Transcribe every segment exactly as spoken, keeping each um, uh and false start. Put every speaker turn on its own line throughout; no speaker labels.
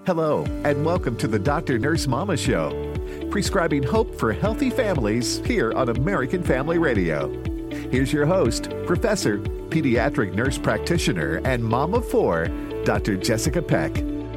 Hello, and welcome to the Doctor Nurse Mama Show, prescribing hope for healthy families here on American Family Radio. Here's your host, Professor, Pediatric Nurse Practitioner, and Mom of Four, Doctor Jessica Peck.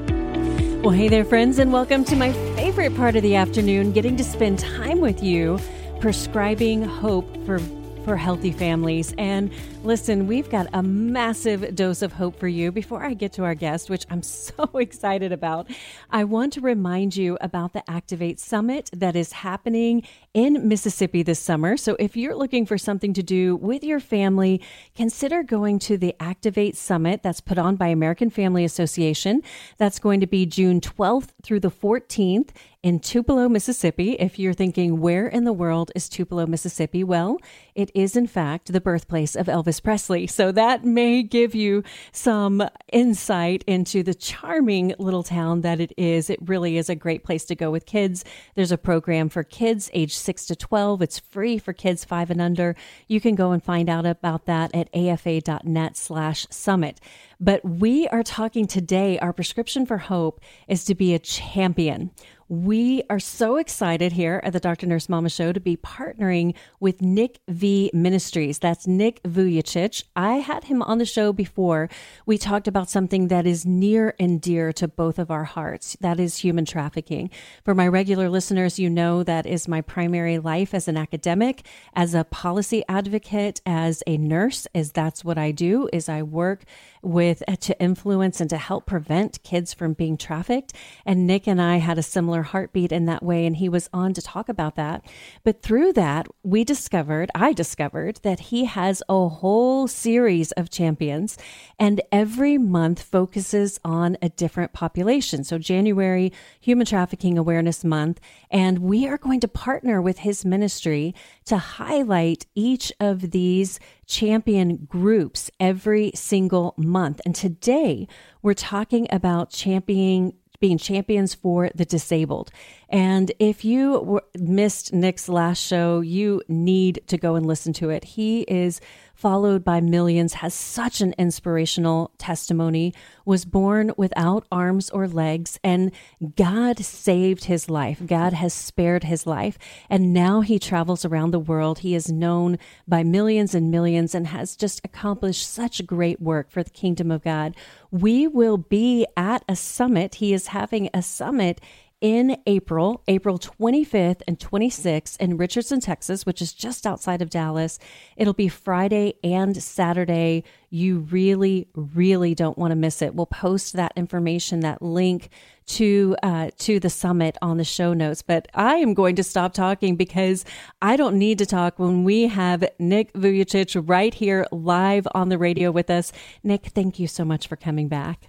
Well, hey there, friends, and welcome to my favorite part of the afternoon, getting to spend time with you, prescribing hope for for healthy families. And listen, we've got a massive dose of hope for you. Before I get to our guest, which I'm so excited about, I want to remind you about the Activate Summit that is happening in Mississippi this summer. So if you're looking for something to do with your family, consider going to the Activate Summit that's put on by American Family Association. That's going to be June twelfth through the fourteenth in Tupelo, Mississippi. If you're thinking, where in the world is Tupelo, Mississippi? Well, it is in fact the birthplace of Elvis Presley. So that may give you some insight into the charming little town that it is. It really is a great place to go with kids. There's a program for kids age six to twelve. It's free for kids five and under. You can go and find out about that at afa.net slash summit. But we are talking today, our prescription for hope is to be a champion. We are so excited here at the Doctor Nurse Mama Show to be partnering with Nick V Ministries. That's Nick Vujicic. I had him on the show before. We talked about something that is near and dear to both of our hearts. That is human trafficking. For my regular listeners, you know that is my primary life as an academic, as a policy advocate, as a nurse, as that's what I do, is I work with to influence and to help prevent kids from being trafficked. And Nick and I had a similar heartbeat in that way, and he was on to talk about that. But through that, we discovered, I discovered, that he has a whole series of champions, and every month focuses on a different population. So January, Human Trafficking Awareness Month, and we are going to partner with his ministry to highlight each of these champion groups every single month. And today we're talking about championing being champions for the disabled. And if you were, missed Nick's last show, you need to go and listen to it. He is followed by millions, has such an inspirational testimony, was born without arms or legs, and God saved his life. God has spared his life. And now he travels around the world. He is known by millions and millions and has just accomplished such great work for the kingdom of God. We will be at a summit. He is having a summit in April, April twenty-fifth and twenty-sixth in Richardson, Texas, which is just outside of Dallas. It'll be Friday and Saturday. You really, really don't want to miss it. We'll post that information, that link to uh, to the summit on the show notes. But I am going to stop talking because I don't need to talk when we have Nick Vujicic right here live on the radio with us. Nick, thank you so much for coming back.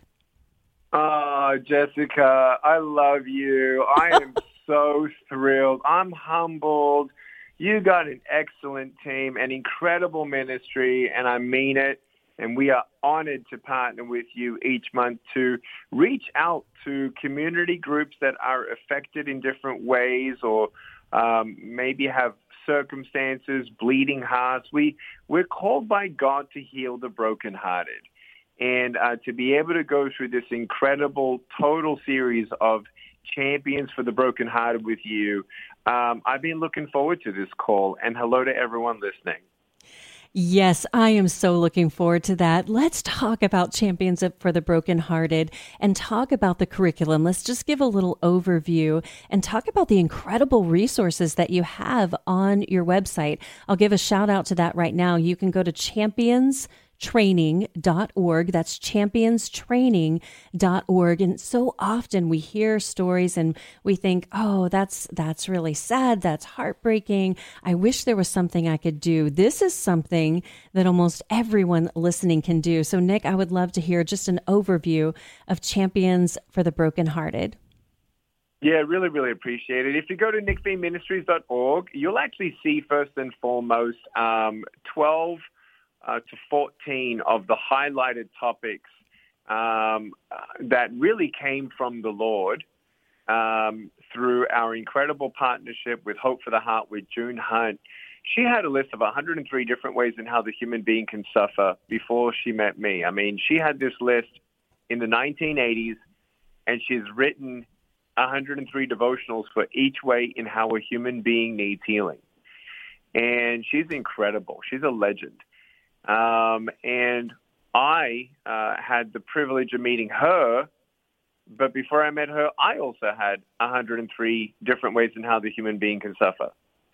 Oh, Jessica, I love you. I am so thrilled. I'm humbled. You got an excellent team, an incredible ministry, and I mean it. And we are honored to partner with you each month to reach out to community groups that are affected in different ways or um, maybe have circumstances, bleeding hearts. We, we're called by God to heal the brokenhearted. And uh, to be able to go through this incredible total series of champions for the brokenhearted with you, um, I've been looking forward to this call. And hello to everyone listening.
Yes, I am so looking forward to that. Let's talk about Champions for the Brokenhearted and talk about the curriculum. Let's just give a little overview and talk about the incredible resources that you have on your website. I'll give a shout out to that right now. You can go to champions training dot org. That's champions training dot org. And so often we hear stories and we think, oh, that's that's really sad. That's heartbreaking. I wish there was something I could do. This is something that almost everyone listening can do. So Nick, I would love to hear just an overview of Champions for the Brokenhearted.
Yeah, really, really appreciate it. If you go to nick v ministries dot org, you'll actually see first and foremost um, twelve Uh, to fourteen of the highlighted topics um, uh, that really came from the Lord um, through our incredible partnership with Hope for the Heart with June Hunt. She had a list of one hundred three different ways in how the human being can suffer before she met me. I mean, she had this list in the nineteen eighties, and she's written one hundred three devotionals for each way in how a human being needs healing. And she's incredible. She's a legend. Um, and I uh, had the privilege of meeting her, but before I met her, I also had one hundred three different ways in how the human being can suffer.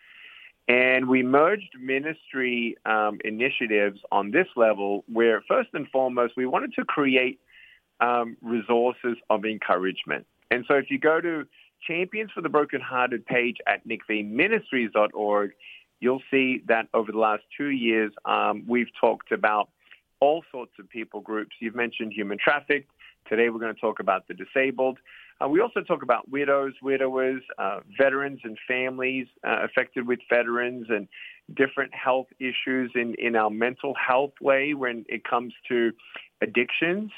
And we merged ministry um, initiatives on this level where, first and foremost, we wanted to create um, resources of encouragement. And so if you go to Champions for the Brokenhearted page at nick v ministries dot org, you'll see that over the last two years, um, we've talked about all sorts of people groups. You've mentioned human trafficked. Today we're going to talk about the disabled. Uh, we also talk about widows, widowers, uh, veterans and families uh, affected with veterans, and different health issues in, in our mental health way when it comes to addictions.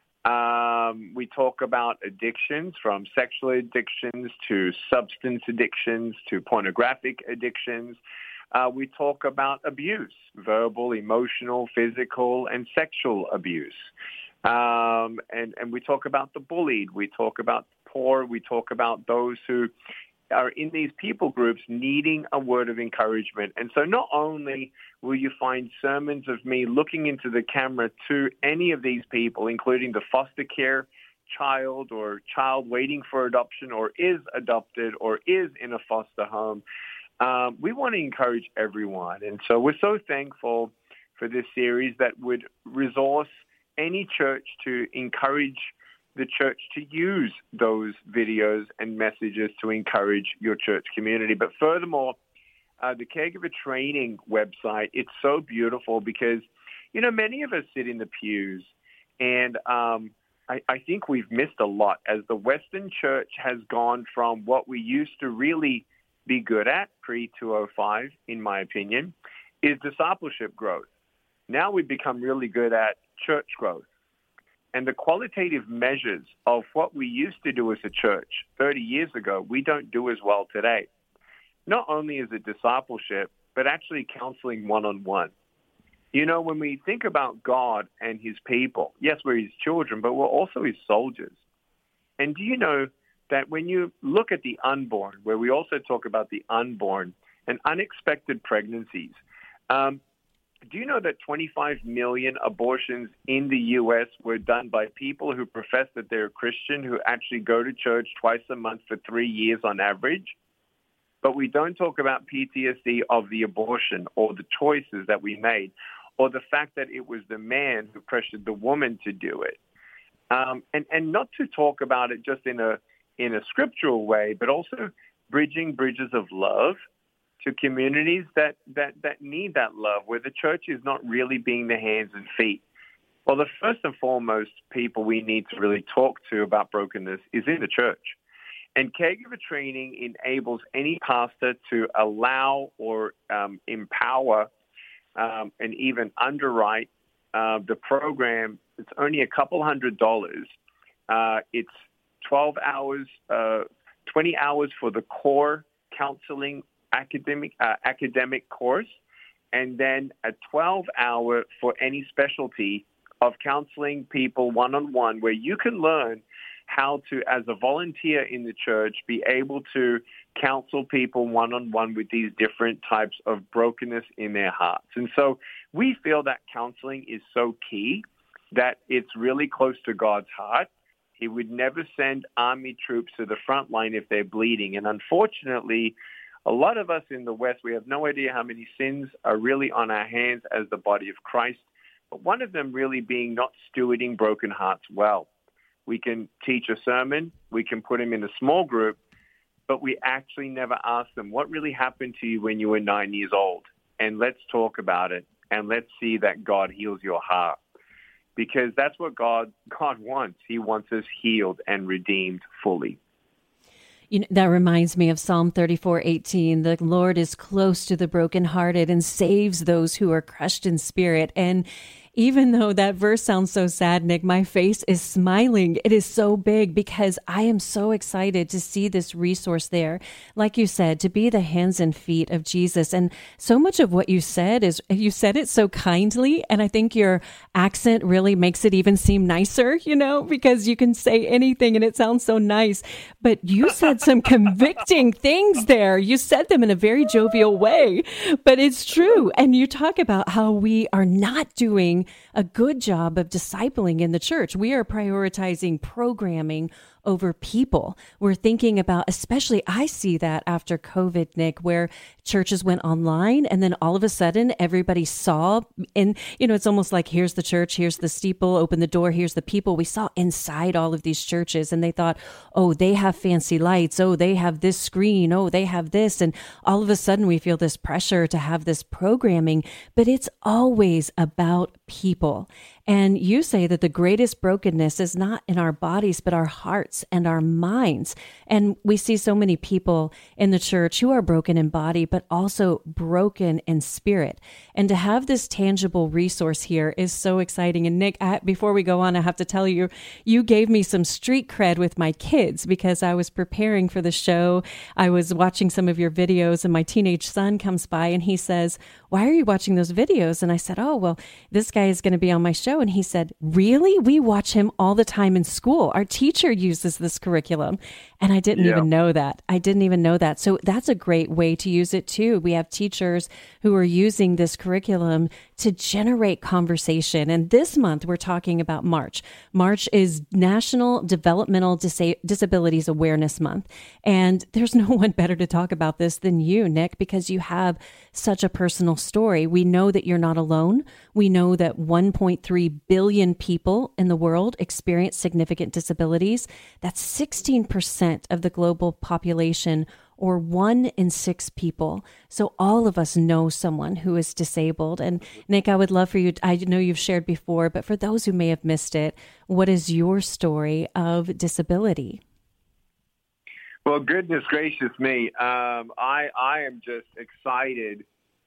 Um, we talk about addictions, from sexual addictions to substance addictions to pornographic addictions. Uh, we talk about abuse, verbal, emotional, physical, and sexual abuse. Um, and, and we talk about the bullied. We talk about the poor. We talk about those who are in these people groups needing a word of encouragement. And so not only will you find sermons of me looking into the camera to any of these people, including the foster care child or child waiting for adoption or is adopted or is in a foster home, um, we want to encourage everyone. And so we're so thankful for this series that would resource any church to encourage the church to use those videos and messages to encourage your church community. But furthermore, uh, the Caregiver Training website, it's so beautiful because, you know, many of us sit in the pews, and um, I, I think we've missed a lot as the Western church has gone from what we used to really be good at pre two oh five, in my opinion, is discipleship growth. Now we've become really good at church growth. And the qualitative measures of what we used to do as a church thirty years ago, we don't do as well today. Not only is it discipleship, but actually counseling one-on-one. You know, when we think about God and his people, yes, we're his children, but we're also his soldiers. And do you know that when you look at the unborn, where we also talk about the unborn and unexpected pregnancies, um, do you know that twenty-five million abortions in the U S were done by people who profess that they're Christian, who actually go to church twice a month for three years on average? But we don't talk about P T S D of the abortion or the choices that we made or the fact that it was the man who pressured the woman to do it. Um, and, and not to talk about it just in a, in a scriptural way, but also bridging bridges of love to communities that, that, that need that love, where the church is not really being the hands and feet. Well, the first and foremost people we need to really talk to about brokenness is in the church. And caregiver training enables any pastor to allow or um, empower um, and even underwrite uh, the program. It's only a couple hundred dollars. Uh, it's twelve hours, uh, twenty hours for the core counseling academic uh, academic course, and then a twelve hour for any specialty of counseling people one-on-one, where you can learn how to, as a volunteer in the church, be able to counsel people one-on-one with these different types of brokenness in their hearts. And so we feel that counseling is so key that it's really close to God's heart. He would never send army troops to the front line if they're bleeding. And unfortunately, a lot of us in the West, we have no idea how many sins are really on our hands as the body of Christ, but one of them really being not stewarding broken hearts well. We can teach a sermon, we can put them in a small group, but we actually never ask them, what really happened to you when you were nine years old? And let's talk about it, and let's see that God heals your heart. Because that's what God God wants. He wants us healed and redeemed fully.
You know, that reminds me of Psalm thirty-four eighteen. The Lord is close to the brokenhearted and saves those who are crushed in spirit. And even though that verse sounds so sad, Nick, my face is smiling. It is so big because I am so excited to see this resource there. Like you said, to be the hands and feet of Jesus. And so much of what you said is, you said it so kindly. And I think your accent really makes it even seem nicer, you know, because you can say anything and it sounds so nice. But you said some convicting things there. You said them in a very jovial way, but it's true. And you talk about how we are not doing a good job of discipling in the church. We are prioritizing programming over people. We're thinking about, especially I see that after COVID, Nick, where churches went online and then all of a sudden everybody saw, and you know, it's almost like here's the church, here's the steeple, open the door, here's the people. We saw inside all of these churches and they thought, oh, they have fancy lights. Oh, they have this screen. Oh, they have this. And all of a sudden we feel this pressure to have this programming, but it's always about people. And you say that the greatest brokenness is not in our bodies, but our hearts and our minds. And we see so many people in the church who are broken in body, but also broken in spirit. And to have this tangible resource here is so exciting. And Nick, I, before we go on, I have to tell you, you gave me some street cred with my kids because I was preparing for the show. I was watching some of your videos and my teenage son comes by and he says, why are you watching those videos? And I said, oh, well, this guy is going to be on my show. And he said, really? We watch him all the time in school. Our teacher uses this curriculum. And I didn't yeah. even know that. I didn't even know that. So that's a great way to use it too. We have teachers who are using this curriculum to generate conversation. And this month we're talking about March. March is National Developmental Dis- Disabilities Awareness Month. And there's no one better to talk about this than you, Nick, because you have such a personal story. We know that you're not alone. We know that one point three billion people in the world experience significant disabilities. That's sixteen percent of the global population, or one in six people. So all of us know someone who is disabled. And Nick, I would love for you, I know you've shared before, but for those who may have missed it, what is your story of disability?
Well, goodness gracious me. Um, I, I am just excited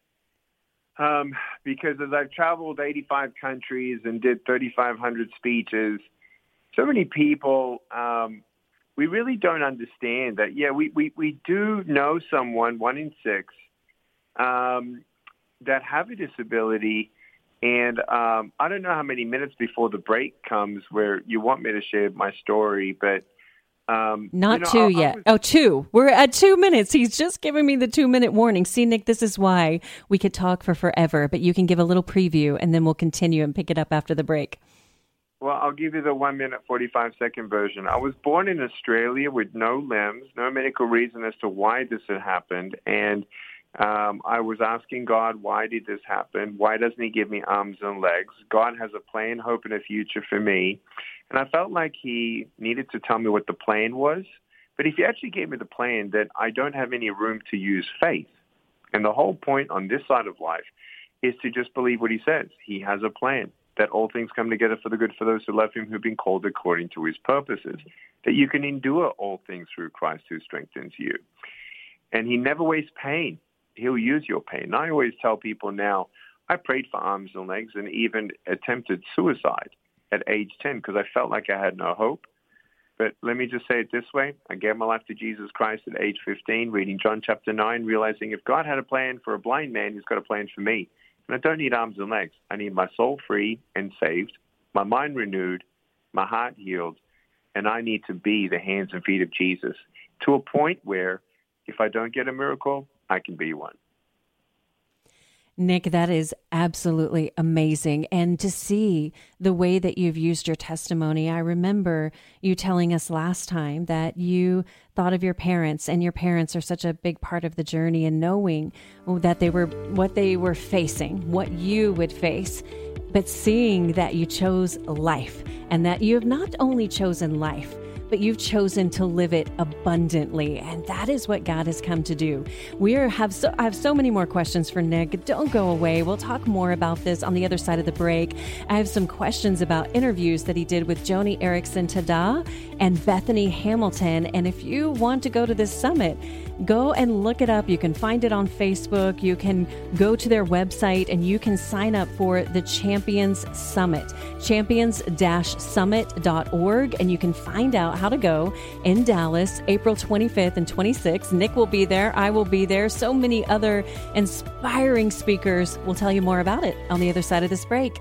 um, because as I've traveled eighty-five countries and did thirty-five hundred speeches, so many people, um, we really don't understand that, yeah, we, we, we do know someone, one in six, um, that have a disability. And um, I don't know how many minutes before the break comes where you want me to share my story, but Um,
Not
you know,
two
I,
yet.
I was,
oh, two. We're at two minutes. He's just giving me the two minute warning. See, Nick, this is why we could talk for forever, but you can give a little preview and then we'll continue and pick it up after the break.
Well, I'll give you the one minute, forty-five second version. I was born in Australia with no limbs, no medical reason as to why this had happened. And um, I was asking God, why did this happen? Why doesn't he give me arms and legs? God has a plan, hope, and a future for me. And I felt like he needed to tell me what the plan was. But if he actually gave me the plan, that I don't have any room to use faith. And the whole point on this side of life is to just believe what he says. He has a plan, that all things come together for the good for those who love him, who've been called according to his purposes, that you can endure all things through Christ who strengthens you. And he never wastes pain. He'll use your pain. And I always tell people now, I prayed for arms and legs and even attempted suicide at age ten because I felt like I had no hope. But let me just say it this way. I gave my life to Jesus Christ at age fifteen, reading John chapter nine, realizing if God had a plan for a blind man, he's got a plan for me. And I don't need arms and legs. I need my soul free and saved, my mind renewed, my heart healed, and I need to be the hands and feet of Jesus to a point where if I don't get a miracle, I can be one.
Nick, that is absolutely amazing. And to see the way that you've used your testimony, I remember you telling us last time that you thought of your parents, and your parents are such a big part of the journey, and knowing that they were what they were facing, what you would face, but seeing that you chose life, and that you have not only chosen life, but you've chosen to live it abundantly. And that is what God has come to do. We are, have so, I have so many more questions for Nick. Don't go away. We'll talk more about this on the other side of the break. I have some questions about interviews that he did with Joni Eareckson Tada and Bethany Hamilton. And if you want to go to this summit, go and look it up. You can find it on Facebook. You can go to their website and you can sign up for the Champions Summit, champions dash summit dot org. And you can find out how to go in Dallas, April twenty-fifth and twenty-sixth. Nick will be there. I will be there. So many other inspiring speakers. We'll tell you more about it on the other side of this break.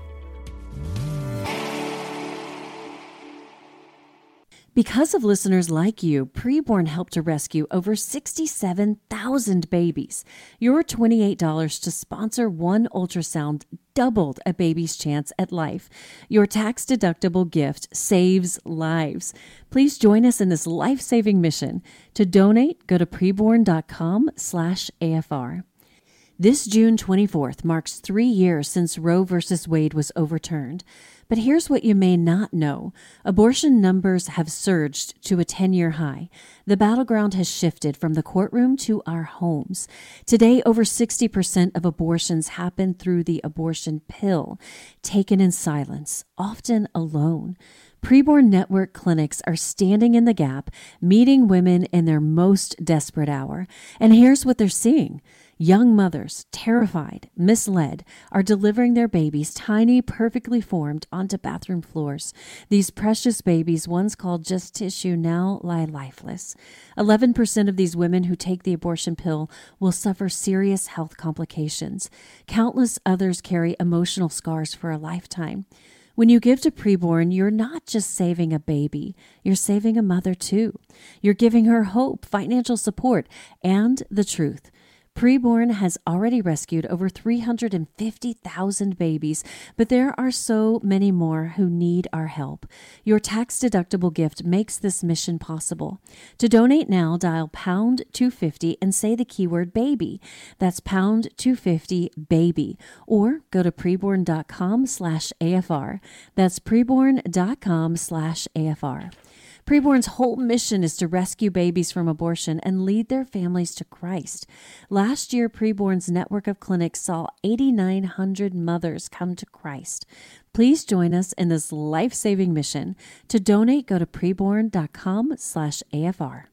Because of listeners like you, Preborn helped to rescue over sixty-seven thousand babies. Your twenty-eight dollars to sponsor one ultrasound doubled a baby's chance at life. Your tax-deductible gift saves lives. Please join us in this life-saving mission. To donate, go to preborn.com slash AFR. This June twenty-fourth marks three years since Roe versus Wade was overturned. But here's what you may not know. Abortion numbers have surged to a ten-year high. The battleground has shifted from the courtroom to our homes. Today, over sixty percent of abortions happen through the abortion pill, taken in silence, often alone. Preborn Network clinics are standing in the gap, meeting women in their most desperate hour. And here's what they're seeing. Young mothers, terrified, misled, are delivering their babies, tiny, perfectly formed, onto bathroom floors. These precious babies, once called just tissue, now lie lifeless. eleven percent of these women who take the abortion pill will suffer serious health complications. Countless others carry emotional scars for a lifetime. When you give to Preborn, you're not just saving a baby, you're saving a mother too. You're giving her hope, financial support, and the truth. Preborn has already rescued over three hundred fifty thousand babies, but there are so many more who need our help. Your tax-deductible gift makes this mission possible. To donate now, dial pound two fifty and say the keyword baby. That's pound two fifty baby. Or go to preborn.com slash AFR. That's preborn.com slash AFR. Preborn's whole mission is to rescue babies from abortion and lead their families to Christ. Last year, Preborn's network of clinics saw eight thousand nine hundred mothers come to Christ. Please join us in this life-saving mission. To donate, go to preborn.com slash AFR.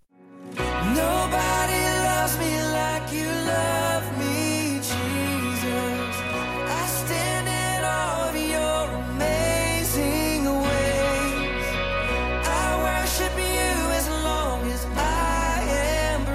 Nobody loves me like you love me, Jesus. I stand in awe of your amazing ways. I worship you as long as I am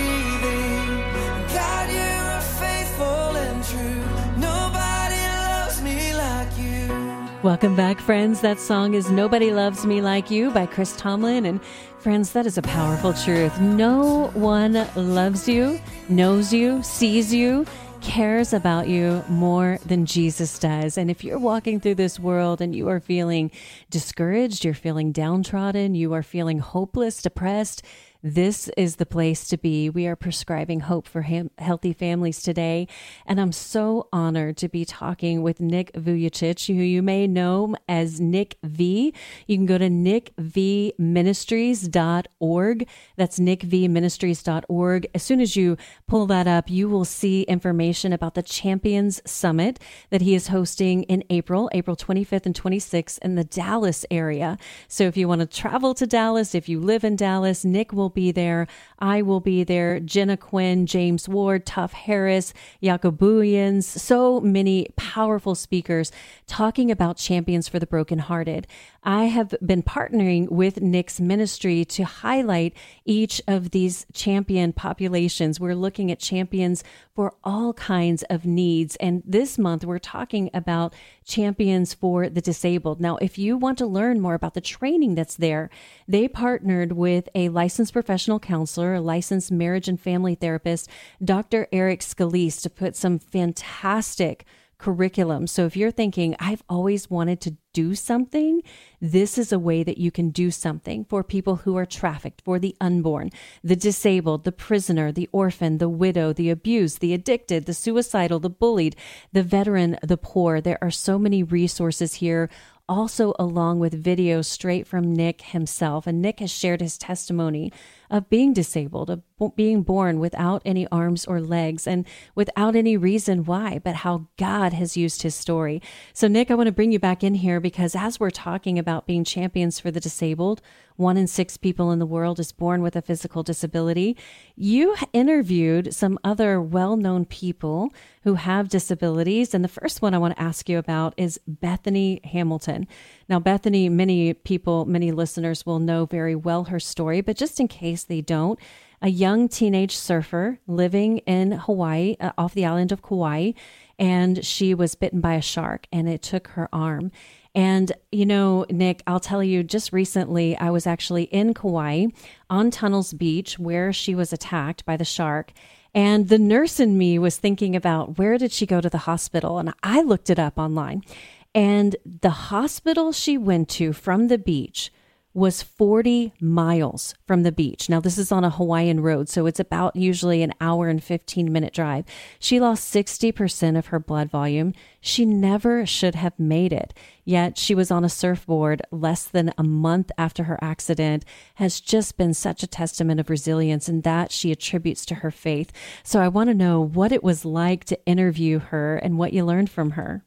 breathing. God, you are faithful and true. Nobody loves me like you.
Welcome back, friends. That song is Nobody Loves Me Like You by Chris Tomlin. And friends, that is a powerful truth. No one loves you, knows you, sees you, cares about you more than Jesus does. And if you're walking through this world and you are feeling discouraged, you're feeling downtrodden, you are feeling hopeless, depressed, this is the place to be. We are prescribing hope for ham- healthy families today. And I'm so honored to be talking with Nick Vujicic, who you may know as Nick V. You can go to nick v ministries dot org. That's nick v ministries dot org. As soon as you pull that up, you will see information about the Champions Summit that he is hosting in April, April twenty-fifth and twenty-sixth in the Dallas area. So if you want to travel to Dallas, if you live in Dallas, Nick will be there. I will be there. Jenna Quinn, James Ward, Tuff Harris, Yacobuians, so many powerful speakers talking about champions for the brokenhearted. I have been partnering with Nick's ministry to highlight each of these champion populations. We're looking at champions for all kinds of needs. And this month, we're talking about champions for the disabled. Now, if you want to learn more about the training that's there, they partnered with a licensed professional counselor, a licensed marriage and family therapist, Doctor Eric Scalise, to put some fantastic curriculum. So if you're thinking, I've always wanted to do something, this is a way that you can do something for people who are trafficked, for the unborn, the disabled, the prisoner, the orphan, the widow, the abused, the addicted, the suicidal, the bullied, the veteran, the poor. There are so many resources here, also along with videos straight from Nick himself. And Nick has shared his testimony of being disabled, of b- being born without any arms or legs and without any reason why, but how God has used his story. So Nick, I want to bring you back in here because as we're talking about being champions for the disabled, one in six people in the world is born with a physical disability. You interviewed some other well-known people who have disabilities. And the first one I want to ask you about is Bethany Hamilton. Now, Bethany, many people, many listeners will know very well her story, but just in case they don't, a young teenage surfer living in Hawaii, uh, off the island of Kauai, and she was bitten by a shark and it took her arm. And, you know, Nick, I'll tell you, just recently, I was actually in Kauai on Tunnels Beach where she was attacked by the shark. And the nurse in me was thinking about where did she go to the hospital? And I looked it up online. And the hospital she went to from the beach was forty miles from the beach. Now, this is on a Hawaiian road, so it's about usually an hour and fifteen minute drive. She lost sixty percent of her blood volume. She never should have made it. Yet she was on a surfboard less than a month after her accident, has just been such a testament of resilience, and that she attributes to her faith. So I want to know what it was like to interview her and what you learned from her.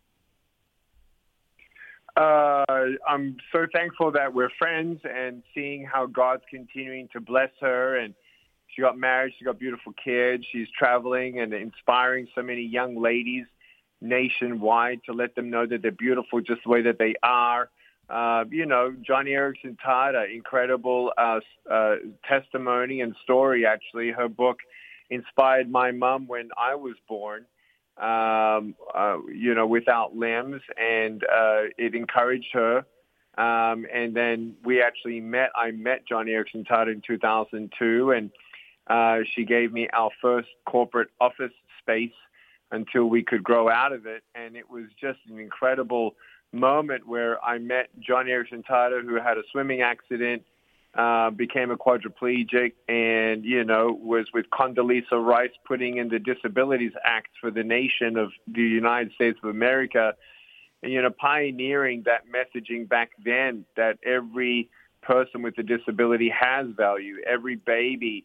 Uh, I'm so thankful that we're friends and seeing how God's continuing to bless her. And she got married. She got beautiful kids. She's traveling and inspiring so many young ladies nationwide to let them know that they're beautiful just the way that they are. Uh, you know, Joni Eareckson Tada, incredible uh, uh, testimony and story, actually. Her book inspired my mom when I was born. Um, uh, you know, without limbs, and uh, it encouraged her. Um, and then we actually met. I met Joni Eareckson Tada in two thousand two, and uh, she gave me our first corporate office space until we could grow out of it. And it was just an incredible moment where I met Joni Eareckson Tada, who had a swimming accident, Uh, became a quadriplegic, and, you know, was with Condoleezza Rice putting in the Disabilities Act for the nation of the United States of America, and, you know, pioneering that messaging back then that every person with a disability has value. Every baby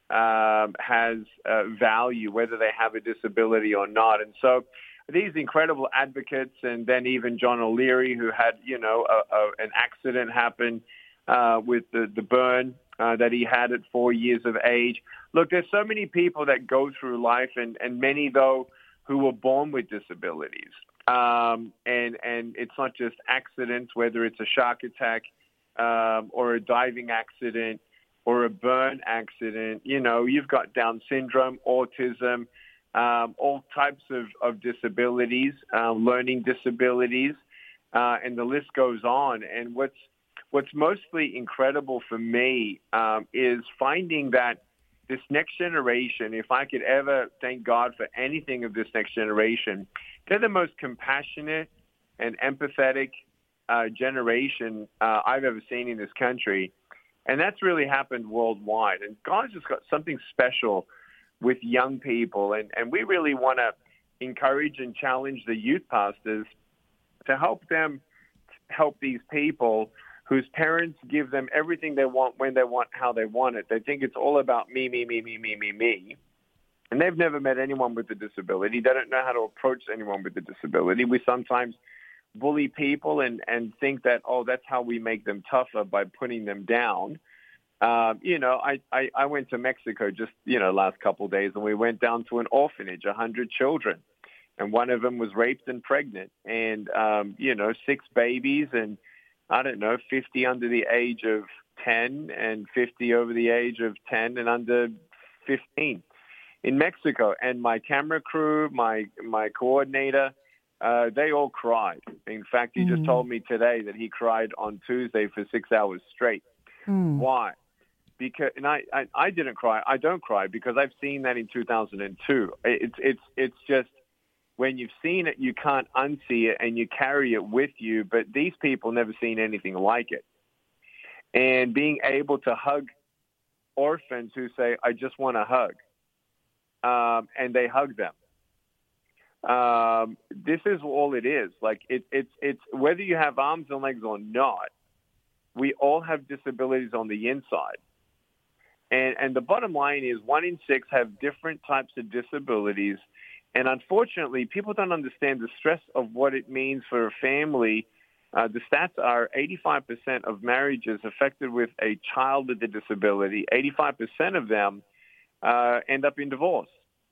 um, has uh, value, whether they have a disability or not. And so these incredible advocates, and then even John O'Leary, who had, you know, a, a, an accident happen Uh, with the, the burn uh, that he had at four years of age. Look, there's so many people that go through life, and, and many, though, who were born with disabilities. Um, and, and it's not just accidents, whether it's a shark attack um, or a diving accident or a burn accident. You know, you've got Down syndrome, autism, um, all types of, of disabilities, uh, learning disabilities, uh, and the list goes on. And what's What's mostly incredible for me um, is finding that this next generation, if I could ever thank God for anything of this next generation, they're the most compassionate and empathetic uh, generation uh, I've ever seen in this country. And that's really happened worldwide. And God's just got something special with young people. And, and we really want to encourage and challenge the youth pastors to help them help these people whose parents give them everything they want, when they want, how they want it. They think it's all about me, me, me, me, me, me, me. And they've never met anyone with a disability. They don't know how to approach anyone with a disability. We sometimes bully people and, and think that, oh, that's how we make them tougher, by putting them down. Um, you know, I, I, I went to Mexico just, you know, last couple of days, and we went down to an orphanage, one hundred children. And one of them was raped and pregnant. And, um, you know, six babies and, I don't know, fifty under the age of ten and fifty over the age of ten and under fifteen in Mexico. And my camera crew, my my coordinator, uh, they all cried. In fact, he mm. just told me today that he cried on Tuesday for six hours straight. Mm. Why? Because, and I, I, I didn't cry. I don't cry because I've seen that in two thousand two. It's it's it's just, when you've seen it, you can't unsee it, and you carry it with you. But these people never seen anything like it. And being able to hug orphans who say, I just want a hug, um, and they hug them. Um, this is all it is. Like it, it's it's whether you have arms and legs or not, we all have disabilities on the inside. And and the bottom line is one in six have different types of disabilities. And unfortunately, people don't understand the stress of what it means for a family. Uh, the stats are eighty-five percent of marriages affected with a child with a disability, eighty-five percent of them uh, end up in divorce.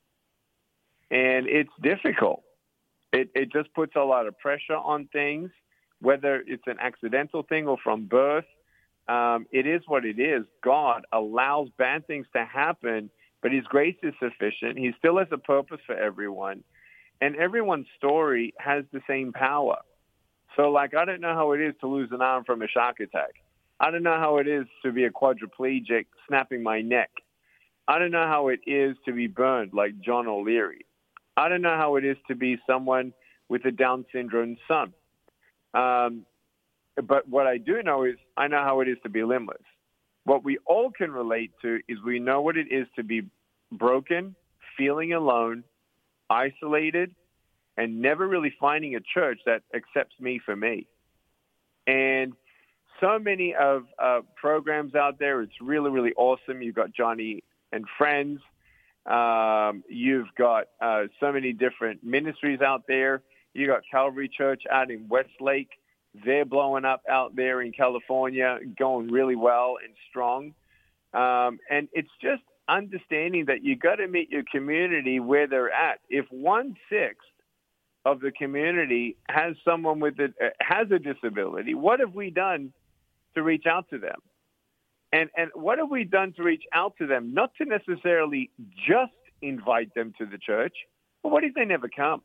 And it's difficult. It, it just puts a lot of pressure on things, whether it's an accidental thing or from birth. Um, it is what it is. God allows bad things to happen, but his grace is sufficient. He still has a purpose for everyone. And everyone's story has the same power. So, like, I don't know how it is to lose an arm from a shark attack. I don't know how it is to be a quadriplegic snapping my neck. I don't know how it is to be burned like John O'Leary. I don't know how it is to be someone with a Down syndrome son. Um, but what I do know is I know how it is to be limbless. What we all can relate to is we know what it is to be broken, feeling alone, isolated, and never really finding a church that accepts me for me. And so many of uh, programs out there, it's really, really awesome. You've got Johnny and Friends. Um, you've got uh, so many different ministries out there. You got Calvary Church out in Westlake. They're blowing up out there in California, going really well and strong. Um, and it's just understanding that you got to meet your community where they're at. If one-sixth of the community has someone with it, uh, has a disability, what have we done to reach out to them? And and what have we done to reach out to them? Not to necessarily just invite them to the church, but what if they never come?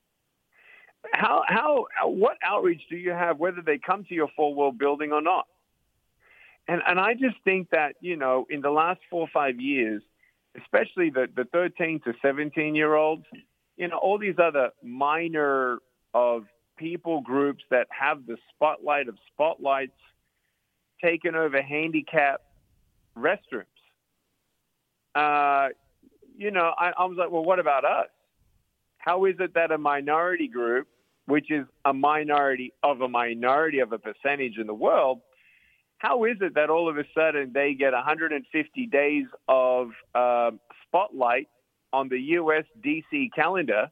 How how what outreach do you have, whether they come to your four-wall building or not? And and I just think that, you know, in the last four or five years, especially the, the thirteen to seventeen-year-olds, you know, all these other minor of people groups that have the spotlight of spotlights taken over handicap restrooms. Uh, you know, I, I was like, well, what about us? How is it that a minority group, which is a minority of a minority of a percentage in the world, how is it that all of a sudden they get one hundred fifty days of um, spotlight on the U S D C calendar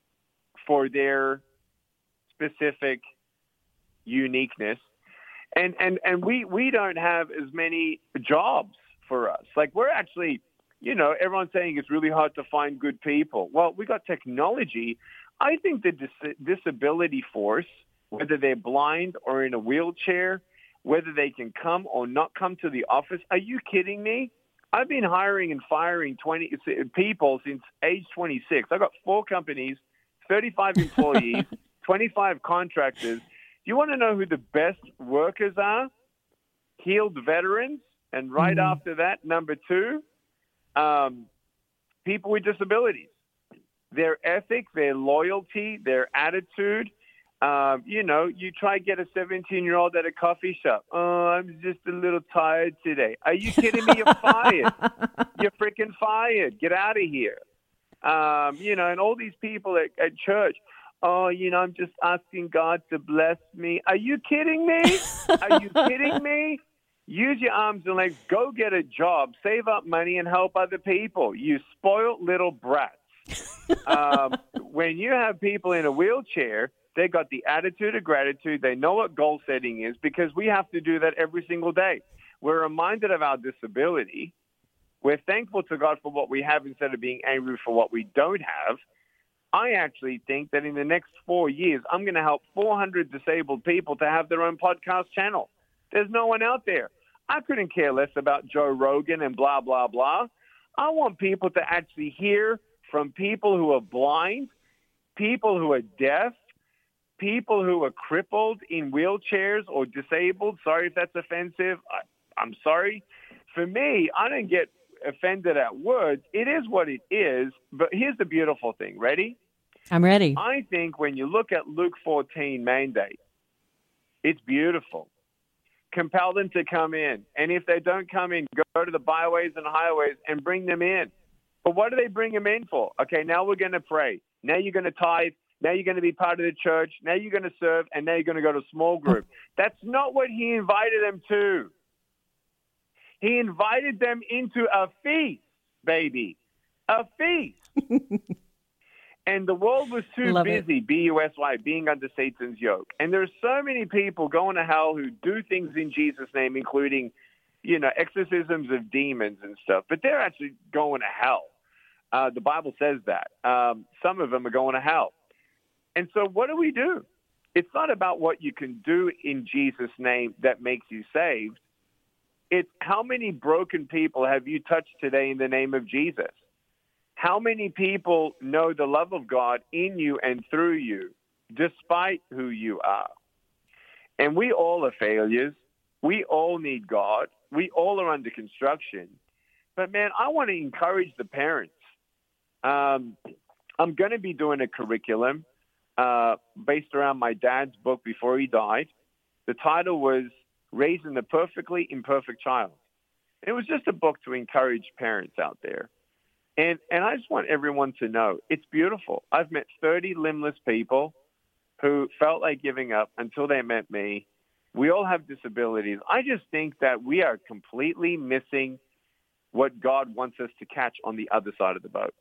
for their specific uniqueness? And and and we, we don't have as many jobs for us. Like, we're actually, you know, everyone's saying it's really hard to find good people. Well, we got technology. I think the dis- disability force, whether they're blind or in a wheelchair, whether they can come or not come to the office. Are you kidding me? I've been hiring and firing twenty people since age twenty-six. I've got four companies, thirty-five employees, twenty-five contractors. Do you want to know who the best workers are? Healed veterans. And right mm-hmm. after that, number two, um, people with disabilities. Their ethic, their loyalty, their attitude. Um, you know, you try to get a seventeen-year-old at a coffee shop. Oh, I'm just a little tired today. Are you kidding me? You're fired. You're freaking fired. Get out of here. Um, you know, and all these people at, at church. Oh, you know, I'm just asking God to bless me. Are you kidding me? Are you kidding me? Use your arms and legs. Go get a job. Save up money and help other people. You spoiled little brats. um, when you have people in a wheelchair, they got the attitude of gratitude. They know what goal setting is because we have to do that every single day. We're reminded of our disability. We're thankful to God for what we have instead of being angry for what we don't have. I actually think that in the next four years, I'm going to help four hundred disabled people to have their own podcast channel. There's no one out there. I couldn't care less about Joe Rogan and blah, blah, blah. I want people to actually hear from people who are blind, people who are deaf, people who are crippled in wheelchairs or disabled. Sorry if that's offensive. I, I'm sorry. For me, I don't get offended at words. It is what it is. But here's the beautiful thing. Ready?
I'm ready.
I think when you look at Luke fourteen mandate, it's beautiful. Compel them to come in. And if they don't come in, go to the byways and highways and bring them in. But what do they bring him in for? Okay, now we're going to pray. Now you're going to tithe. Now you're going to be part of the church. Now you're going to serve. And now you're going to go to small group. That's not what he invited them to. He invited them into a feast, baby. A feast. And the world was too
Love
busy,
it.
B U S Y, being under Satan's yoke. And there's so many people going to hell who do things in Jesus' name, including, you know, exorcisms of demons and stuff. But they're actually going to hell. Uh, the Bible says that. Um, some of them are going to hell. And so what do we do? It's not about what you can do in Jesus' name that makes you saved. It's how many broken people have you touched today in the name of Jesus? How many people know the love of God in you and through you, despite who you are? And we all are failures. We all need God. We all are under construction. But, man, I want to encourage the parents. Um, I'm going to be doing a curriculum uh, based around my dad's book before he died. The title was Raising the Perfectly Imperfect Child. It was just a book to encourage parents out there. And and I just want everyone to know, it's beautiful. I've met thirty limbless people who felt like giving up until they met me. We all have disabilities. I just think that we are completely missing what God wants us to catch on the other side of the boat.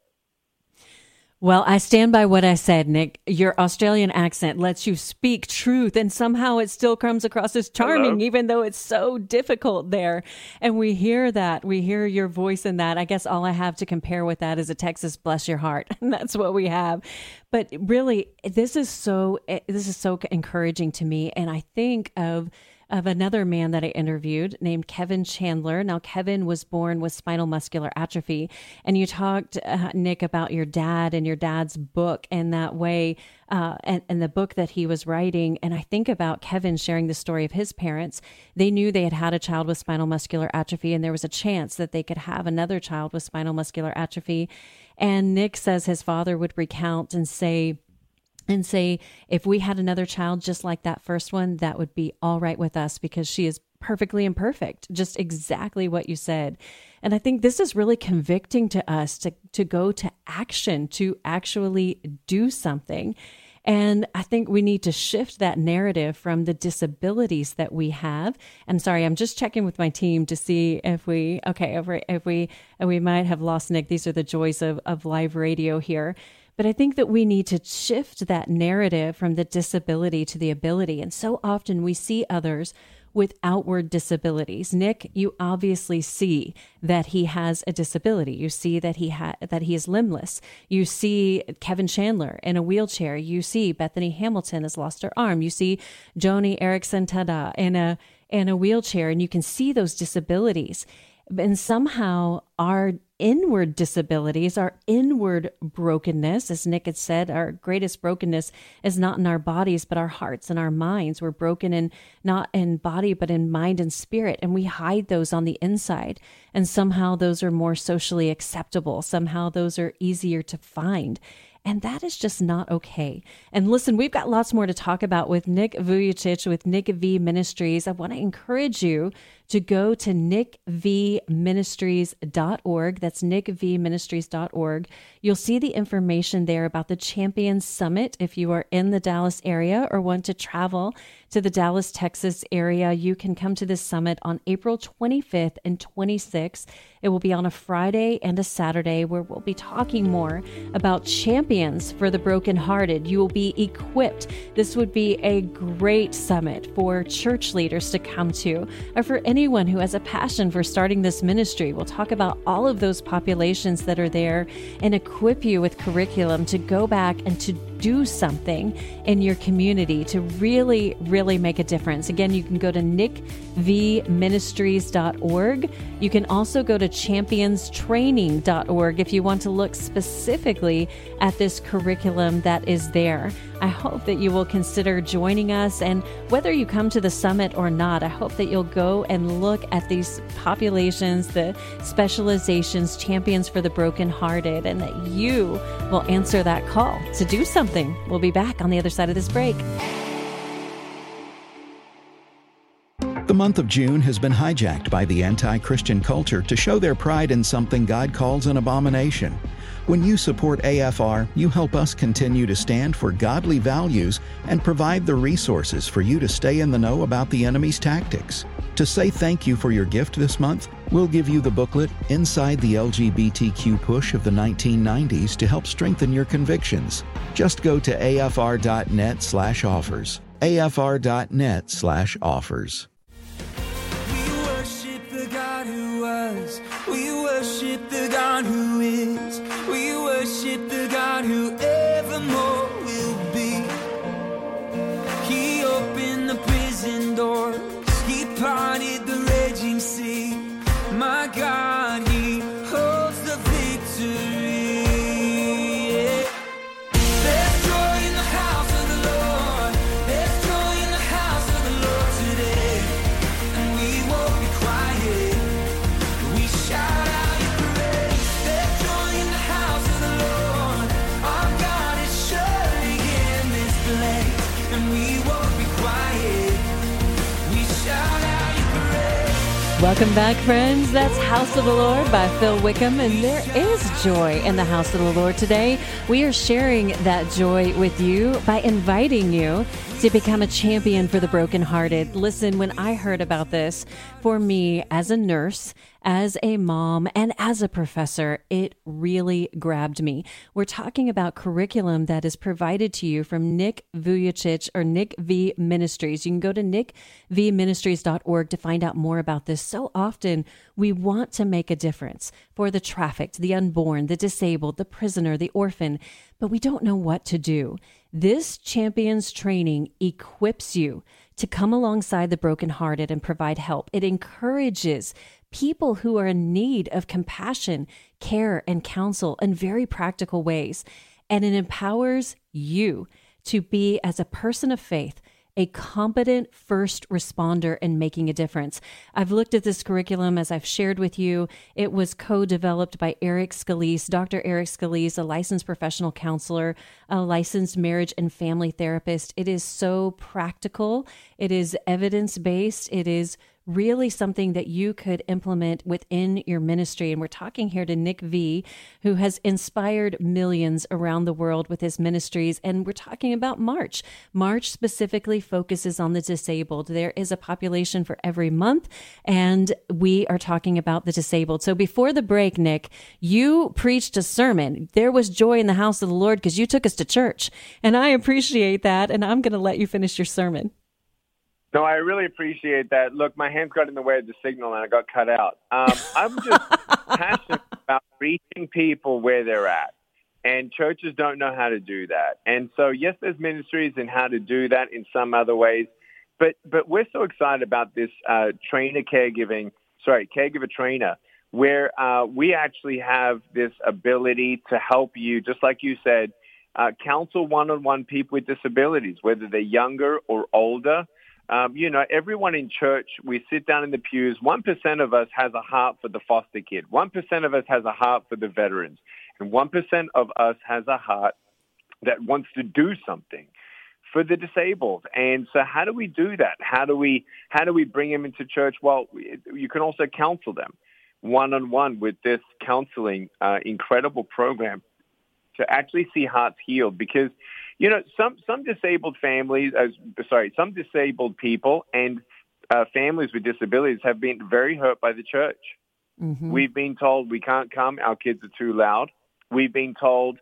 Well, I stand by what I said, Nick. Your Australian accent lets you speak truth, and somehow it still comes across as charming,
Hello?
even though it's so difficult there. And we hear that. We hear your voice in that. I guess all I have to compare with that is a Texas bless your heart, and that's what we have. But really, this is so this is so encouraging to me, and I think of of another man that I interviewed named Kevin Chandler. Now, Kevin was born with spinal muscular atrophy, and you talked, uh, Nick, about your dad and your dad's book and that way, uh, and, and the book that he was writing. And I think about Kevin sharing the story of his parents. They knew they had had a child with spinal muscular atrophy, and there was a chance that they could have another child with spinal muscular atrophy. And Nick says his father would recount and say, and say, if we had another child just like that first one, that would be all right with us because she is perfectly imperfect, just exactly what you said. And I think this is really convicting to us to, to go to action, to actually do something. And I think we need to shift that narrative from the disabilities that we have. I'm sorry, I'm just checking with my team to see if we, okay, if we, if we, we might have lost Nick. These are the joys of, of live radio here. But I think that we need to shift that narrative from the disability to the ability. And so often we see others with outward disabilities. Nick, you obviously see that he has a disability. You see that he ha- that he is limbless. You see Kevin Chandler in a wheelchair. You see Bethany Hamilton has lost her arm. You see Joni Erickson Tada in a in a wheelchair, and you can see those disabilities. And somehow our inward disabilities, our inward brokenness, as Nick had said, our greatest brokenness is not in our bodies, but our hearts and our minds. We're broken in not in body, but in mind and spirit. And we hide those on the inside. And somehow those are more socially acceptable. Somehow those are easier to find. And that is just not okay. And listen, we've got lots more to talk about with Nick Vujicic, with Nick V Ministries. I want to encourage you to go to nick v ministries dot org. That's nick v ministries dot org. You'll see the information there about the Champions Summit. If you are in the Dallas area or want to travel to the Dallas, Texas area, you can come to this summit on April twenty-fifth and twenty-sixth. It will be on a Friday and a Saturday where we'll be talking more about champions for the brokenhearted. You will be equipped. This would be a great summit for church leaders to come to, or for anyone who has a passion for starting this ministry. We'll talk about all of those populations that are there and equip you with curriculum to go back and to do something in your community to really, really make a difference. Again, you can go to nick v ministries dot org. You can also go to champions training dot org if you want to look specifically at this curriculum that is there. I hope that you will consider joining us, and whether you come to the summit or not, I hope that you'll go and look at these populations, the specializations, champions for the brokenhearted, and that you will answer that call to do something. We'll be back on the other side of this break.
The
The month of June has been hijacked by the anti-Christian culture to show their pride in something God calls an abomination. When you support A F R, you help us continue to stand for godly values and provide the resources for you to stay in the know about the enemy's tactics. To say thank you for your gift this month, we'll give you the booklet Inside the L G B T Q Push of the nineteen nineties to help strengthen your convictions. Just go to afr.net slash offers. afr.net slash offers.
We worship the God who was. We worship the God who is. We worship the God who evermore will be. He opened the prison doors. He parted the raging sea. My God, He holds the victory. Yeah. There's joy in the house of the Lord. There's joy in the house of the Lord today. And we won't be quiet. We shout out your praise. There's joy in the house of the Lord. Our God is surely in this place. And we won't be quiet. We shout out your praise.
Welcome back, friends. That's House of the Lord by Phil Wickham, and there is joy in the House of the Lord today. We are sharing that joy with you by inviting you to become a champion for the brokenhearted. Listen, when I heard about this, for me as a nurse, as a mom, and as a professor, it really grabbed me. We're talking about curriculum that is provided to you from Nick Vujicic or Nick V Ministries. You can go to nick v ministries dot org to find out more about this. So often we want to make a difference for the trafficked, the unborn, the disabled, the prisoner, the orphan, but we don't know what to do. This Champions training equips you to come alongside the brokenhearted and provide help. It encourages people who are in need of compassion, care, and counsel in very practical ways. And it empowers you to be, as a person of faith, a competent first responder in making a difference. I've looked at this curriculum, as I've shared with you. It was co-developed by Eric Scalise, Doctor Eric Scalise, a licensed professional counselor, a licensed marriage and family therapist. It is so practical. It is evidence-based. It is really something that you could implement within your ministry. And we're talking here to Nick V, who has inspired millions around the world with his ministries. And we're talking about March. March specifically focuses on the disabled. There is a population for every month, and we are talking about the disabled. So before the break, Nick, you preached a sermon. There was joy in the house of the Lord because you took us to church. And I appreciate that. And I'm going to let you finish your sermon.
No, I really appreciate that. Look, my hands got in the way of the signal and I got cut out. Um, I'm just passionate about reaching people where they're at. And churches don't know how to do that. And so, yes, there's ministries and how to do that in some other ways. But but we're so excited about this uh, trainer caregiving, sorry, caregiver trainer, where uh, we actually have this ability to help you, just like you said, uh, counsel one-on-one people with disabilities, whether they're younger or older. Um, you know, everyone in church, we sit down in the pews. one percent of us has a heart for the foster kid. one percent of us has a heart for the veterans. And one percent of us has a heart that wants to do something for the disabled. And so how do we do that? How do we, how do we bring them into church? Well, you can also counsel them one-on-one with this counseling, uh, incredible program to actually see hearts healed. Because you know, some, some disabled families, uh, sorry, some disabled people and uh, families with disabilities have been very hurt by the church. Mm-hmm. We've been told we can't come, our kids are too loud. We've been told,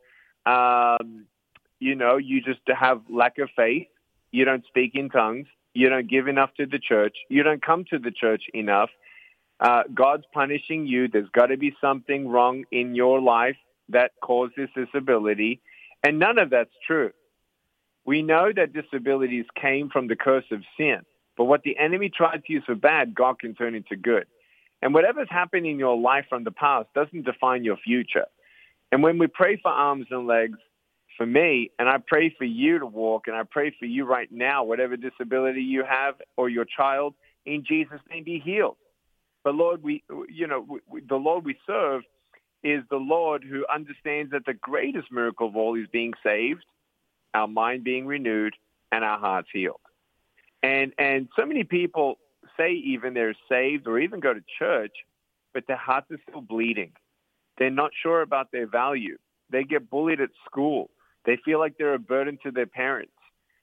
um, you know, you just have lack of faith. You don't speak in tongues. You don't give enough to the church. You don't come to the church enough. Uh, God's punishing you. There's got to be something wrong in your life that caused this disability. And none of that's true. We know that disabilities came from the curse of sin, but what the enemy tried to use for bad, God can turn into good. And whatever's happened in your life from the past doesn't define your future. And when we pray for arms and legs, for me, and I pray for you to walk, and I pray for you right now, whatever disability you have or your child, in Jesus' name be healed. But Lord, we, you know, we, the Lord we serve is the Lord who understands that the greatest miracle of all is being saved, our mind being renewed, and our hearts healed. And and so many people say even they're saved or even go to church, but their hearts are still bleeding. They're not sure about their value. They get bullied at school. They feel like they're a burden to their parents.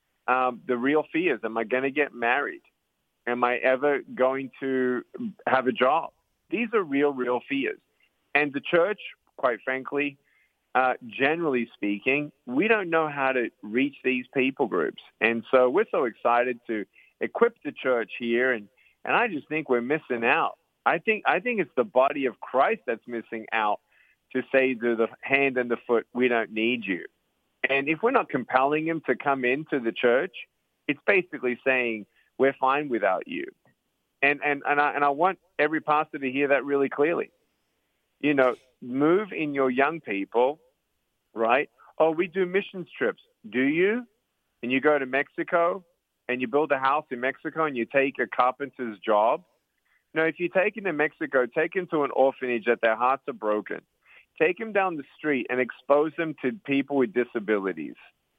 Um, the real fears, am I going to get married? Am I ever going to have a job? These are real, real fears. And the church, quite frankly, uh, generally speaking, we don't know how to reach these people groups. And so we're so excited to equip the church here. And, and I just think we're missing out. I think I think it's the body of Christ that's missing out to say to the hand and the foot, we don't need you. And if we're not compelling him to come into the church, it's basically saying we're fine without you. And and and I, and I want every pastor to hear that really clearly. You know, move in your young people, right? Oh, we do missions trips. Do you? And you go to Mexico and you build a house in Mexico and you take a carpenter's job. No, if you take them to Mexico, take them to an orphanage that their hearts are broken. Take them down the street and expose them to people with disabilities.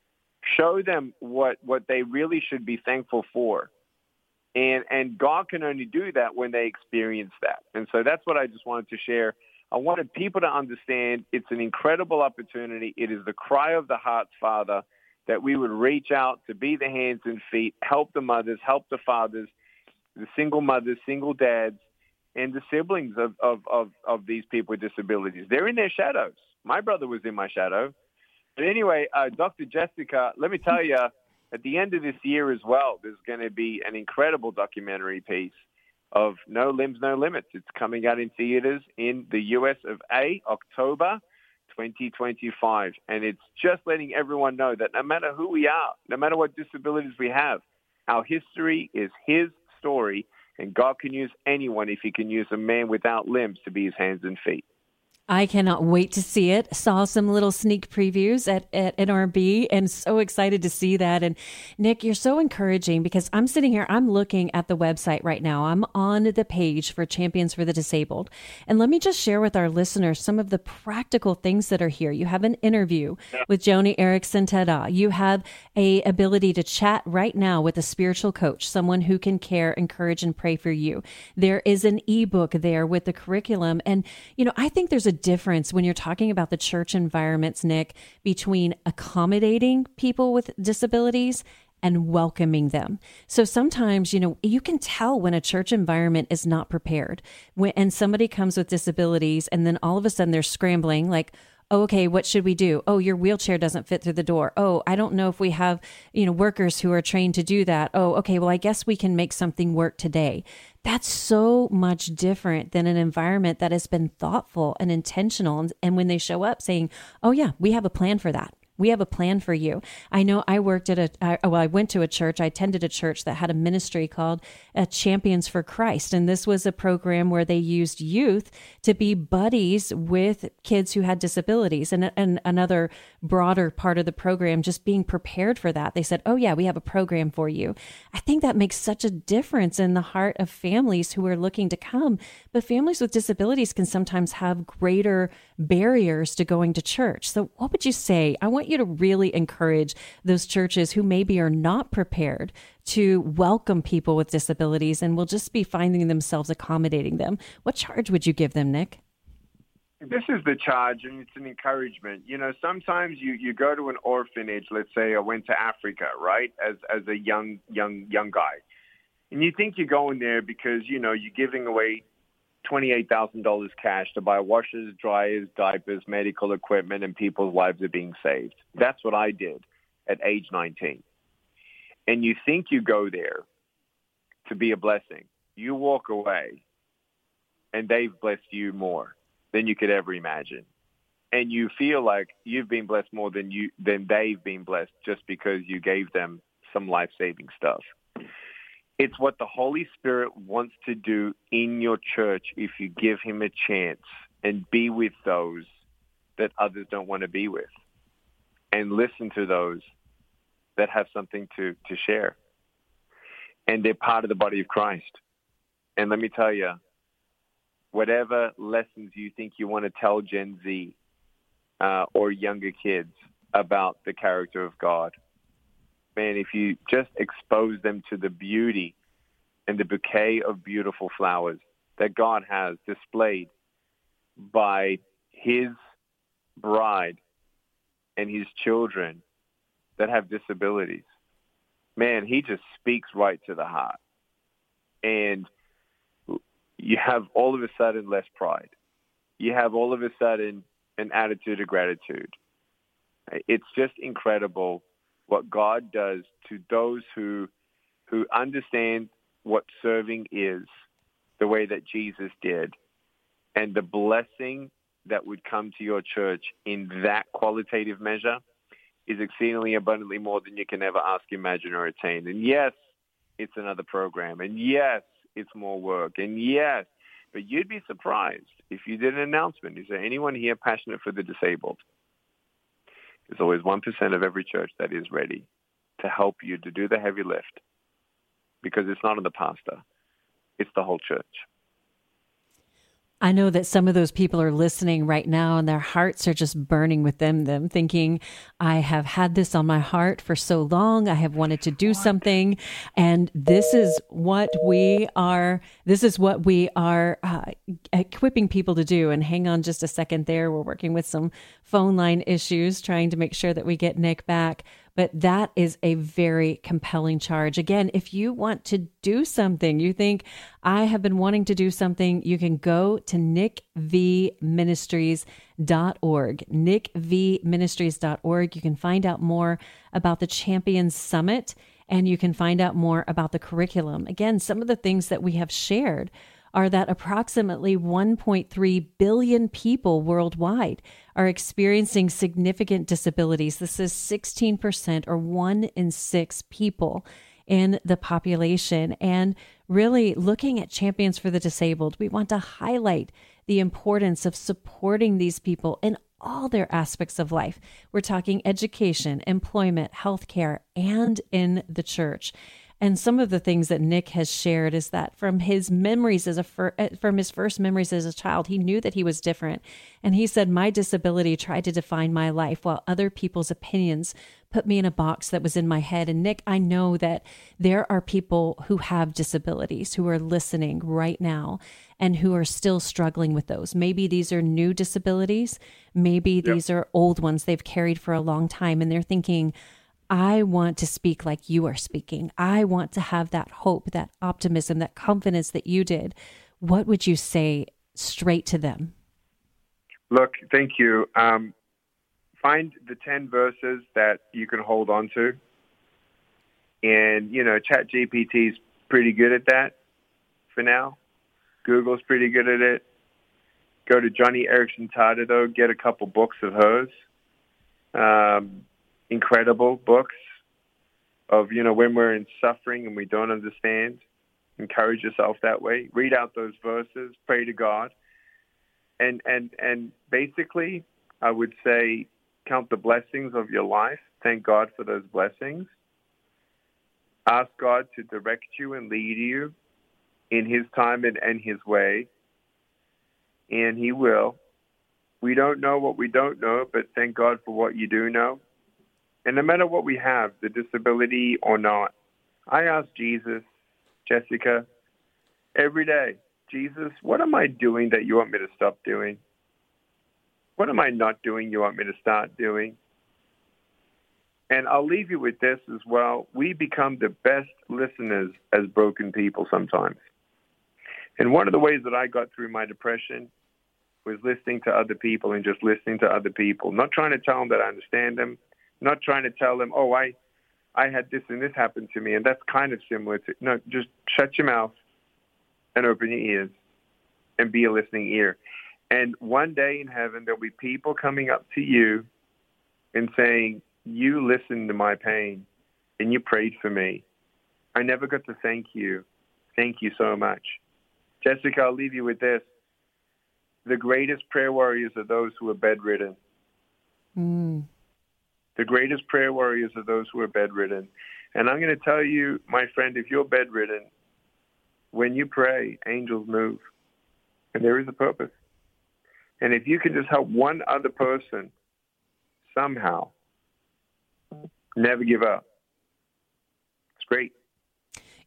Show them what, what they really should be thankful for. And and God can only do that when they experience that. And so that's what I just wanted to share. I wanted people to understand it's an incredible opportunity. It is the cry of the heart's Father that we would reach out to be the hands and feet, help the mothers, help the fathers, the single mothers, single dads, and the siblings of, of, of, of these people with disabilities. They're in their shadows. My brother was in my shadow. But anyway, uh, Doctor Jessica, let me tell you, at the end of this year as well, there's going to be an incredible documentary piece of No Limbs, No Limits. It's coming out in theaters in the U S of A, October twenty twenty-five. And it's just letting everyone know that no matter who we are, no matter what disabilities we have, our history is his story, and God can use anyone if he can use a man without limbs to be his hands and feet.
I cannot wait to see it. Saw some little sneak previews at, at N R B and so excited to see that. And Nick, you're so encouraging because I'm sitting here, I'm looking at the website right now. I'm on the page for Champions for the Disabled. And let me just share with our listeners some of the practical things that are here. You have an interview yeah. with Joni Eareckson Tada. You have a ability to chat right now with a spiritual coach, someone who can care, encourage, and pray for you. There is an ebook there with the curriculum. And, you know, I think there's a difference when you're talking about the church environments, Nick, between accommodating people with disabilities and welcoming them. So sometimes, you know, you can tell when a church environment is not prepared when, and somebody comes with disabilities and then all of a sudden they're scrambling like, oh, okay, what should we do? Oh, your wheelchair doesn't fit through the door. Oh, I don't know if we have, you know, workers who are trained to do that. Oh, okay, well, I guess we can make something work today. That's so much different than an environment that has been thoughtful and intentional. And, and when they show up saying, oh, yeah, we have a plan for that. We have a plan for you. I know I worked at a, I, well, I went to a church, I attended a church that had a ministry called uh, Champions for Christ. And this was a program where they used youth to be buddies with kids who had disabilities. And, and another broader part of the program, just being prepared for that. They said, oh yeah, we have a program for you. I think that makes such a difference in the heart of families who are looking to come. But families with disabilities can sometimes have greater barriers to going to church. So what would you say? I want you to really encourage those churches who maybe are not prepared to welcome people with disabilities and will just be finding themselves accommodating them. What charge would you give them, Nick?
This is the charge, and it's an encouragement. You know, sometimes you, you go to an orphanage. Let's say I went to Africa, right, as as a young young young guy, and you think you're going there because you know you're giving away twenty-eight thousand dollars cash to buy washers, dryers, diapers, medical equipment, and people's lives are being saved. That's what I did at age nineteen. And you think you go there to be a blessing. You walk away, and they've blessed you more than you could ever imagine. And you feel like you've been blessed more than you than they've been blessed just because you gave them some life-saving stuff. It's what the Holy Spirit wants to do in your church if you give him a chance and be with those that others don't want to be with and listen to those that have something to, to share. And they're part of the body of Christ. And let me tell you, whatever lessons you think you want to tell Gen Z uh, or younger kids about the character of God, man, if you just expose them to the beauty and the bouquet of beautiful flowers that God has displayed by his bride and his children that have disabilities. Man, he just speaks right to the heart. And you have all of a sudden less pride. You have all of a sudden an attitude of gratitude. It's just incredible what God does to those who who understand what serving is the way that Jesus did, and the blessing that would come to your church in that qualitative measure is exceedingly abundantly more than you can ever ask, imagine, or attain. And yes, it's another program. And yes, it's more work. And yes, but you'd be surprised if you did an announcement. Is there anyone here passionate for the disabled? There's always one percent of every church that is ready to help you to do the heavy lift, because it's not on the pastor. It's the whole church.
I know that some of those people are listening right now and their hearts are just burning within them, thinking, I have had this on my heart for so long. I have wanted to do something. And this is what we are, this is what we are uh, equipping people to do. And hang on just a second there. We're working with some phone line issues, trying to make sure that we get Nick back. But that is a very compelling charge. Again, if you want to do something, you think, I have been wanting to do something, you can go to nick v ministries dot org. nick v ministries dot org. You can find out more about the Champions Summit, and you can find out more about the curriculum. Again, some of the things that we have shared are that approximately one point three billion people worldwide are experiencing significant disabilities. This is sixteen percent, or one in six people in the population. And really looking at Champions for the Disabled, we want to highlight the importance of supporting these people in all their aspects of life. We're talking education, employment, healthcare, and in the church. And some of the things that Nick has shared is that from his memories as a fir- from his first memories as a child, he knew that he was different. And he said, my disability tried to define my life while other people's opinions put me in a box that was in my head. And Nick, I know that there are people who have disabilities who are listening right now and who are still struggling with those. Maybe these are new disabilities. Maybe yep. these are old ones they've carried for a long time. And they're thinking, I want to speak like you are speaking. I want to have that hope, that optimism, that confidence that you did. What would you say straight to them?
Look, thank you. Um, find the ten verses that you can hold on to. And, you know, ChatGPT is pretty good at that for now. Google's pretty good at it. Go to Johnny Erickson Tada, though. Get a couple books of hers. Um Incredible books of, you know, when we're in suffering and we don't understand. Encourage yourself that way. Read out those verses. Pray to God. And, and, and basically, I would say, count the blessings of your life. Thank God for those blessings. Ask God to direct you and lead you in his time and, and his way. And he will. We don't know what we don't know, but thank God for what you do know. And no matter what we have, the disability or not, I ask Jesus, Jessica, every day, Jesus, what am I doing that you want me to stop doing? What am I not doing you want me to start doing? And I'll leave you with this as well. We become the best listeners as broken people sometimes. And one of the ways that I got through my depression was listening to other people and just listening to other people, not trying to tell them that I understand them, not trying to tell them, oh, I I had this and this happened to me, and that's kind of similar to... No, just shut your mouth and open your ears and be a listening ear. And one day in heaven, there'll be people coming up to you and saying, you listened to my pain and you prayed for me. I never got to thank you. Thank you so much. Jessica, I'll leave you with this. The greatest prayer warriors are those who are bedridden.
Mm.
The greatest prayer warriors are those who are bedridden. And I'm going to tell you, my friend, if you're bedridden, when you pray, angels move. And there is a purpose. And if you can just help one other person somehow, never give up. It's great.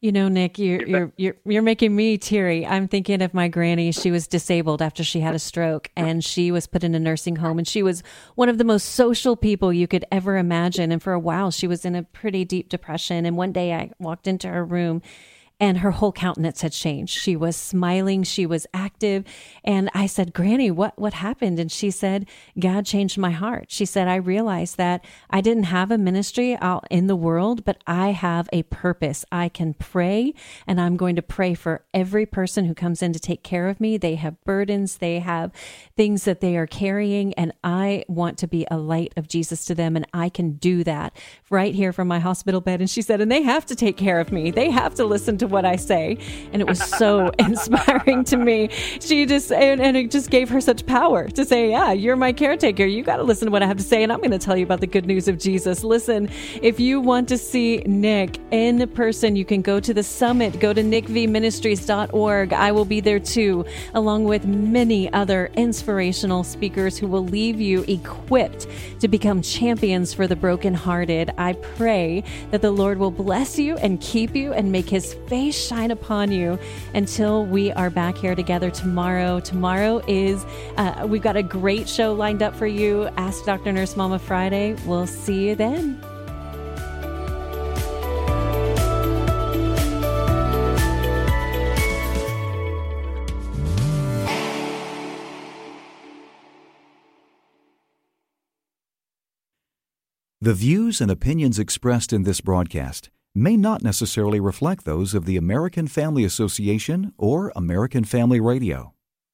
You know, Nick, you're, you're, you're, you're making me teary. I'm thinking of my granny. She was disabled after she had a stroke, and she was put in a nursing home, and she was one of the most social people you could ever imagine. And for a while, she was in a pretty deep depression. And one day I walked into her room, and her whole countenance had changed. She was smiling. She was active. And I said, Granny, what, what happened? And she said, God changed my heart. She said, I realized that I didn't have a ministry out in the world, but I have a purpose. I can pray, and I'm going to pray for every person who comes in to take care of me. They have burdens. They have things that they are carrying, and I want to be a light of Jesus to them. And I can do that right here from my hospital bed. And she said, and they have to take care of me. They have to listen to what I say. And it was so inspiring to me. She just, and, and it just gave her such power to say, yeah, you're my caretaker. You got to listen to what I have to say. And I'm going to tell you about the good news of Jesus. Listen, if you want to see Nick in person, you can go to the summit, go to nick v ministries dot org. I will be there too, along with many other inspirational speakers who will leave you equipped to become champions for the brokenhearted. I pray that the Lord will bless you and keep you and make his face shine upon you until we are back here together tomorrow. Tomorrow is, uh, we've got a great show lined up for you. Ask Doctor Nurse Mama Friday. We'll see you then.
The views and opinions expressed in this broadcast may not necessarily reflect those of the American Family Association or American Family Radio.